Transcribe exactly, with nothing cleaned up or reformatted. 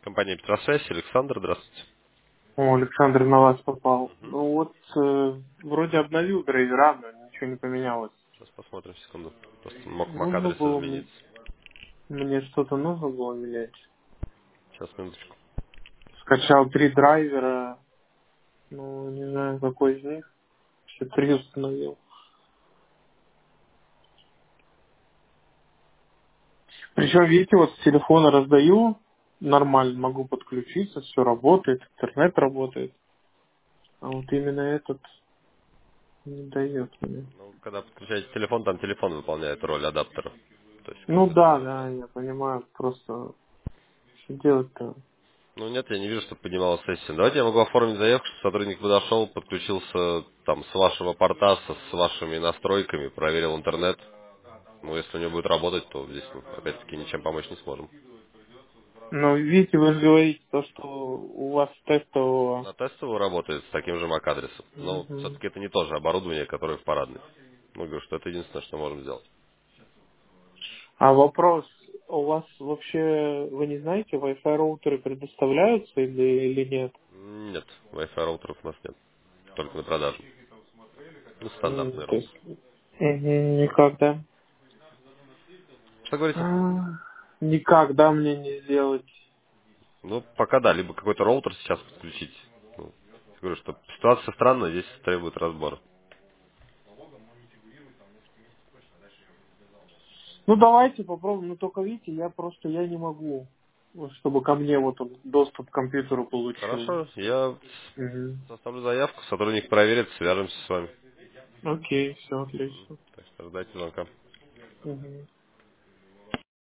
Компания Петросвязь, Александр, здравствуйте. О, Александр, на вас попал. Мгм. Ну вот, э, вроде обновил драйвера, но ничего не поменялось. Сейчас посмотрим, секунду. Просто мог Нужно MAC-адрес было мне, измениться. мне что-то нужно было менять. Сейчас, минуточку. Скачал три драйвера, ну, не знаю, какой из них. Все три установил. Причем, видите, вот с телефона раздаю, нормально могу подключиться, все работает, интернет работает. А вот именно этот не дает мне. Ну, когда подключаете телефон, там телефон выполняет роль адаптера. То есть, как Ну бы это да, нормально. да, я понимаю, просто что делать-то? Ну, нет, я не вижу, что поднималась сессия. Давайте я могу оформить заявку, что сотрудник подошел, подключился там с вашего порта, со- с вашими настройками, проверил интернет. Ну, если у него будет работать, то здесь мы, опять-таки, ничем помочь не сможем. Ну, видите, вы же говорите то, что у вас тестового. На тестовую работает с таким же MAC-адресом. Но Мгм. все-таки это не то же оборудование, которое в парадной. Ну, говорю, что это единственное, что можем сделать. А вопрос, у вас вообще, вы не знаете, Wi-Fi роутеры предоставляются или, или нет? Нет, Wi-Fi роутеров у нас нет. Только на продажу. Ну, М, стандартный то роутер. есть мгм, никогда. Что говорите? А, Никогда мне не сделать. Ну, пока да, либо какой-то роутер сейчас подключить. Ну, я говорю, что ситуация странная, здесь требует разбора. Ну давайте попробуем, но только видите, я просто я не могу, вот, чтобы ко мне вот он доступ к компьютеру получил. Хорошо, я Мгм. составлю заявку, сотрудник проверит, свяжемся с вами. Окей, все отлично. Так что ждайте звонка. Мгм.